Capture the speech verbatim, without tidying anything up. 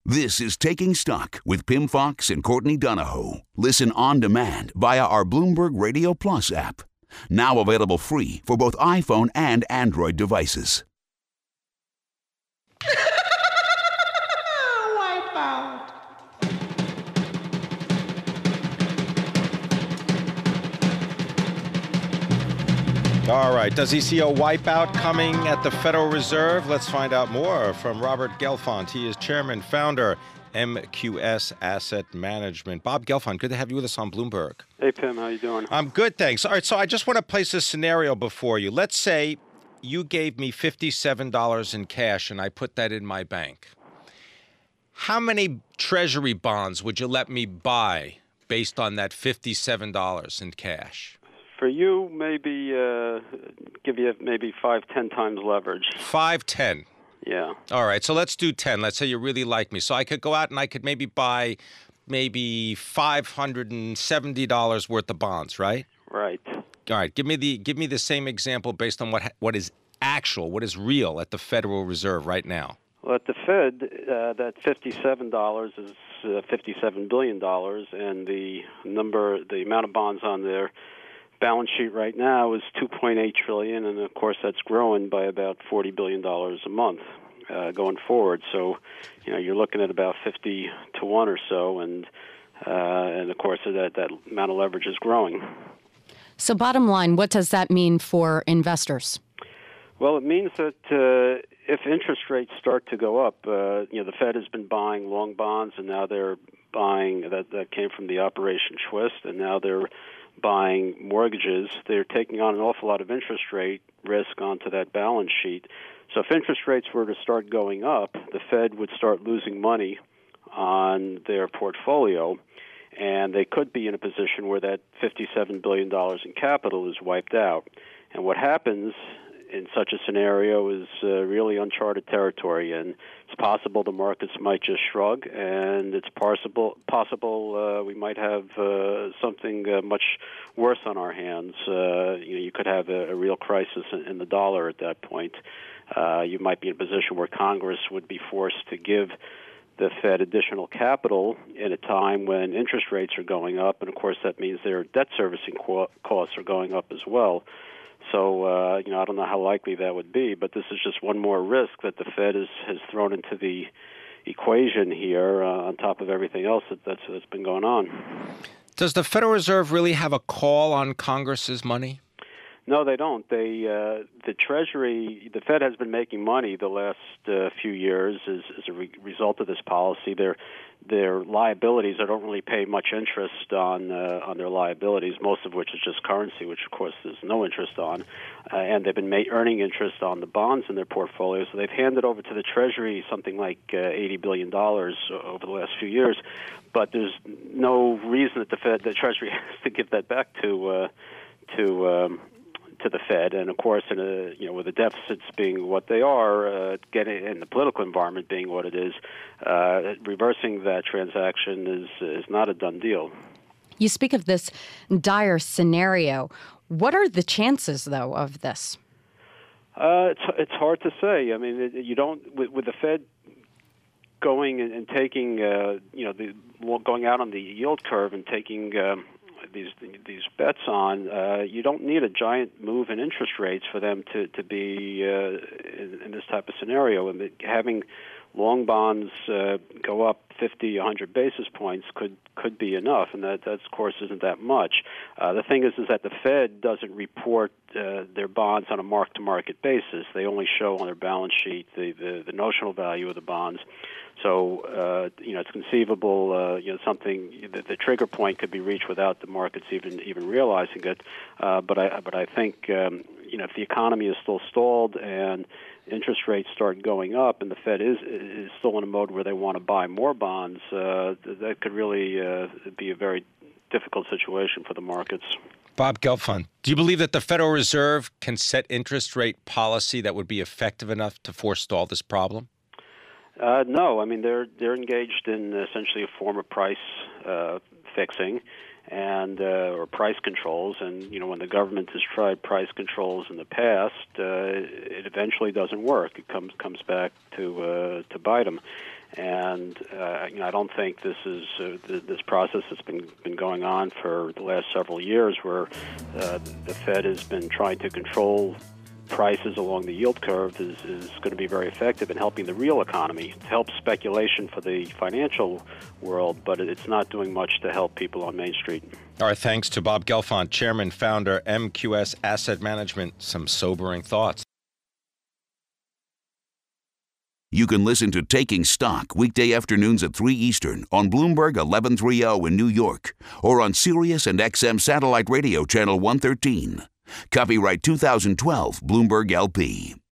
This is Taking Stock with Pimm Fox and Courtney Donahoe. Listen on demand via our Bloomberg Radio Plus app. Now available free for both iPhone and Android devices. Wipeout. All right. Does he see a wipeout coming at the Federal Reserve? Let's find out more from Robert Gelfand. He is chairman, founder, M Q S Asset Management. Bob Gelfand, good to have you with us on Bloomberg. Hey, Pim. How you doing? I'm good, thanks. All right. So I just want to place a scenario before you. Let's say you gave me fifty-seven dollars in cash and I put that in my bank. How many Treasury bonds would you let me buy based on that fifty-seven dollars in cash? For you, maybe uh, give you maybe five, ten times leverage. Five, ten. Yeah. All right. So let's do ten. Let's say you really like me. So I could go out and I could maybe buy maybe five hundred seventy dollars worth of bonds, right? Right. All right. Give me the give me the same example based on what what is actual, what is real at the Federal Reserve right now. Well, at the Fed, uh, that fifty-seven dollars is uh, fifty-seven billion dollars, and the number, the amount of bonds on their balance sheet right now is two point eight trillion dollars, and of course that's growing by about forty billion dollars a month uh, going forward. So, you know, you're looking at about fifty to one or so, and uh, and of course that that amount of leverage is growing. So, bottom line, what does that mean for investors? Well, it means that uh, if interest rates start to go up, uh, you know, the Fed has been buying long bonds, and now they're buying that that came from the Operation Twist, and now they're buying mortgages. They're taking on an awful lot of interest rate risk onto that balance sheet. So if interest rates were to start going up, the Fed would start losing money on their portfolio, and they could be in a position where that fifty-seven billion dollars in capital is wiped out. And what happens in such a scenario is uh, really uncharted territory, and it's possible the markets might just shrug, and it's possible possible uh, we might have uh, something uh, much worse on our hands. Uh, you know, you could have a, a real crisis in, in the dollar at that point. Uh, you might be in a position where Congress would be forced to give the Fed additional capital in a time when interest rates are going up, and of course that means their debt servicing co- costs are going up as well. So, uh, you know, I don't know how likely that would be, but this is just one more risk that the Fed is, has thrown into the equation here uh, on top of everything else that, that's, that's been going on. Does the Federal Reserve really have a call on Congress's money? No, they don't. They uh, the Treasury, the Fed has been making money the last uh, few years as, as a re- result of this policy. Their their liabilities, they don't really pay much interest on uh, on their liabilities, most of which is just currency, which of course there's no interest on, uh, and they've been ma- earning interest on the bonds in their portfolio. So they've handed over to the Treasury something like uh, eighty billion dollars over the last few years, but there's no reason that the Fed, the Treasury has to give that back to uh, to um, to the Fed, and of course, in a, you know, with the deficits being what they are, uh, getting in the political environment being what it is, uh, reversing that transaction is is not a done deal. You speak of this dire scenario. What are the chances, though, of this? Uh, it's it's hard to say. I mean, it, you don't with, with the Fed going and, and taking, uh, you know, the going out on the yield curve and taking. Um, these these bets on, uh, you don't need a giant move in interest rates for them to, to be uh, in, in this type of scenario. And having long bonds uh, go up fifty, one hundred basis points could could be enough, and that, that of course, isn't that much. Uh, the thing is, is that the Fed doesn't report uh, their bonds on a mark-to-market basis. They only show on their balance sheet the, the, the notional value of the bonds. So, uh, you know, it's conceivable, uh, you know, something, the, the trigger point could be reached without the markets even even realizing it. Uh, but I but I think, um, you know, if the economy is still stalled and interest rates start going up and the Fed is is still in a mode where they want to buy more bonds, uh, that could really uh, be a very difficult situation for the markets. Bob Gelfand, do you believe that the Federal Reserve can set interest rate policy that would be effective enough to forestall this problem? Uh, no, I mean they're they're engaged in essentially a form of price uh, fixing and uh, or price controls, and you know when the government has tried price controls in the past, uh, it eventually doesn't work. It comes comes back to uh, to bite them, And uh, you know, I don't think this is uh, th- this process has been been going on for the last several years, where uh, the Fed has been trying to control prices along the yield curve is, is going to be very effective in helping the real economy. It helps speculation for the financial world, but it's not doing much to help people on Main Street. All right, thanks to Bob Gelfand, Chairman, Founder, M Q S Asset Management. Some sobering thoughts. You can listen to Taking Stock weekday afternoons at three Eastern on Bloomberg eleven thirty in New York or on Sirius and X M Satellite Radio Channel one thirteen. Copyright two thousand twelve Bloomberg L P.